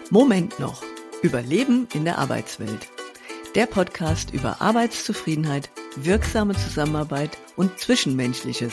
Moment noch. Überleben in der Arbeitswelt. Der Podcast über Arbeitszufriedenheit, wirksame Zusammenarbeit und Zwischenmenschliches.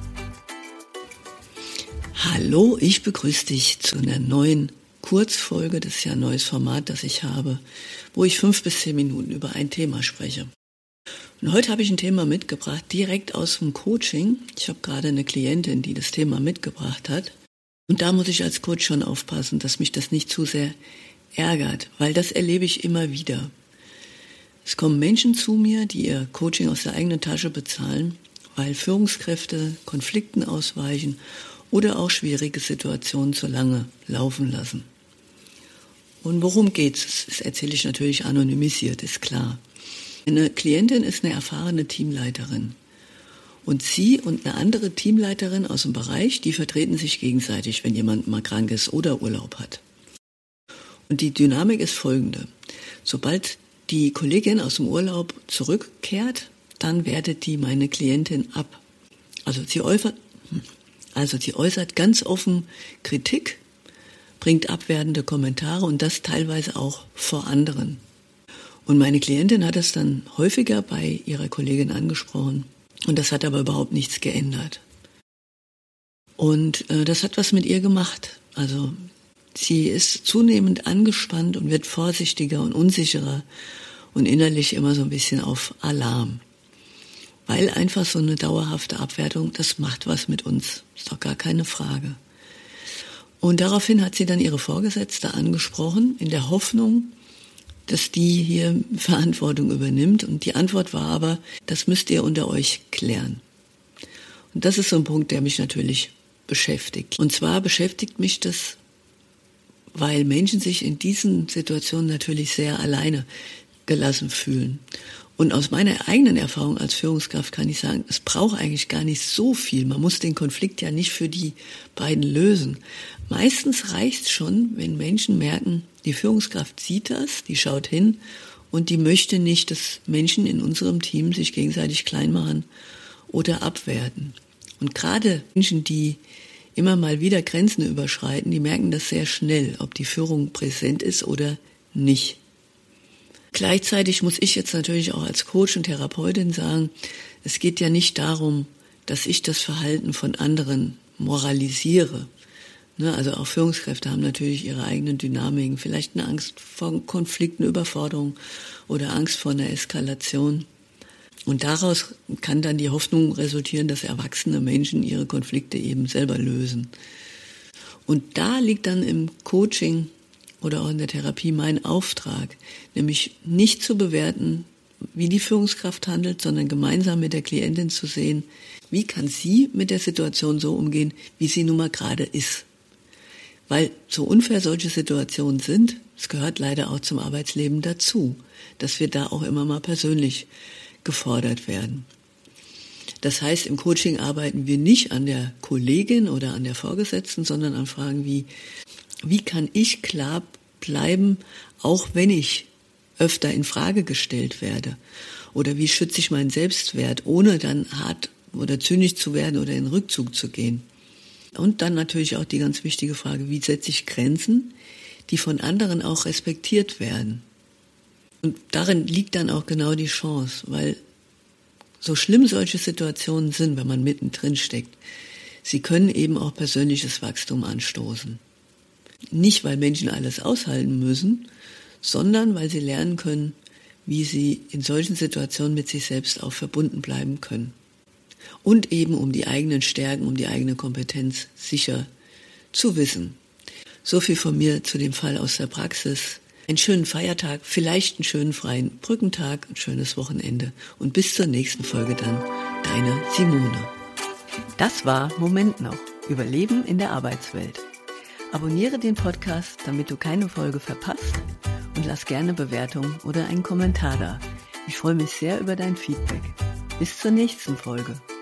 Hallo, ich begrüße dich zu einer neuen Kurzfolge. Das ist ja ein neues Format, das ich habe, wo ich 5 bis 10 Minuten über ein Thema spreche. Und heute habe ich ein Thema mitgebracht, direkt aus dem Coaching. Ich habe gerade eine Klientin, die das Thema mitgebracht hat. Und da muss ich als Coach schon aufpassen, dass mich das nicht zu sehr ärgert, weil das erlebe ich immer wieder. Es kommen Menschen zu mir, die ihr Coaching aus der eigenen Tasche bezahlen, weil Führungskräfte Konflikten ausweichen oder auch schwierige Situationen zu lange laufen lassen. Und worum geht's? Das erzähle ich natürlich anonymisiert, ist klar. Eine Klientin ist eine erfahrene Teamleiterin. Und sie und eine andere Teamleiterin aus dem Bereich, die vertreten sich gegenseitig, wenn jemand mal krank ist oder Urlaub hat. Und die Dynamik ist folgende. Sobald die Kollegin aus dem Urlaub zurückkehrt, dann wertet die meine Klientin ab. Also sie äußert ganz offen Kritik, bringt abwertende Kommentare und das teilweise auch vor anderen. Und meine Klientin hat es dann häufiger bei ihrer Kollegin angesprochen. Und das hat aber überhaupt nichts geändert. Und das hat was mit ihr gemacht. Also sie ist zunehmend angespannt und wird vorsichtiger und unsicherer und innerlich immer so ein bisschen auf Alarm. Weil einfach so eine dauerhafte Abwertung, das macht was mit uns. Ist doch gar keine Frage. Und daraufhin hat sie dann ihre Vorgesetzte angesprochen, in der Hoffnung, dass die hier Verantwortung übernimmt. Und die Antwort war aber, das müsst ihr unter euch klären. Und das ist so ein Punkt, der mich natürlich beschäftigt. Und zwar beschäftigt mich das, weil Menschen sich in diesen Situationen natürlich sehr alleine gelassen fühlen. Und aus meiner eigenen Erfahrung als Führungskraft kann ich sagen, es braucht eigentlich gar nicht so viel. Man muss den Konflikt ja nicht für die beiden lösen. Meistens reicht es schon, wenn Menschen merken, die Führungskraft sieht das, die schaut hin und die möchte nicht, dass Menschen in unserem Team sich gegenseitig klein machen oder abwerten. Und gerade Menschen, die immer mal wieder Grenzen überschreiten, die merken das sehr schnell, ob die Führung präsent ist oder nicht. Gleichzeitig muss ich jetzt natürlich auch als Coach und Therapeutin sagen, es geht ja nicht darum, dass ich das Verhalten von anderen moralisiere. Also auch Führungskräfte haben natürlich ihre eigenen Dynamiken, vielleicht eine Angst vor Konflikten, Überforderung oder Angst vor einer Eskalation. Und daraus kann dann die Hoffnung resultieren, dass erwachsene Menschen ihre Konflikte eben selber lösen. Und da liegt dann im Coaching oder auch in der Therapie mein Auftrag, nämlich nicht zu bewerten, wie die Führungskraft handelt, sondern gemeinsam mit der Klientin zu sehen, wie kann sie mit der Situation so umgehen, wie sie nun mal gerade ist. Weil so unfair solche Situationen sind, es gehört leider auch zum Arbeitsleben dazu, dass wir da auch immer mal persönlich gefordert werden. Das heißt, im Coaching arbeiten wir nicht an der Kollegin oder an der Vorgesetzten, sondern an Fragen wie kann ich klar bleiben, auch wenn ich öfter in Frage gestellt werde? Oder wie schütze ich meinen Selbstwert, ohne dann hart oder zynisch zu werden oder in Rückzug zu gehen? Und dann natürlich auch die ganz wichtige Frage, wie setze ich Grenzen, die von anderen auch respektiert werden? Und darin liegt dann auch genau die Chance, weil so schlimm solche Situationen sind, wenn man mittendrin steckt, sie können eben auch persönliches Wachstum anstoßen. Nicht, weil Menschen alles aushalten müssen, sondern weil sie lernen können, wie sie in solchen Situationen mit sich selbst auch verbunden bleiben können. Und eben um die eigenen Stärken, um die eigene Kompetenz sicher zu wissen. So viel von mir zu dem Fall aus der Praxis. Einen schönen Feiertag, vielleicht einen schönen freien Brückentag, ein schönes Wochenende. Und bis zur nächsten Folge dann, deine Simone. Das war Moment noch. Überleben in der Arbeitswelt. Abonniere den Podcast, damit du keine Folge verpasst und lass gerne Bewertung oder einen Kommentar da. Ich freue mich sehr über dein Feedback. Bis zur nächsten Folge.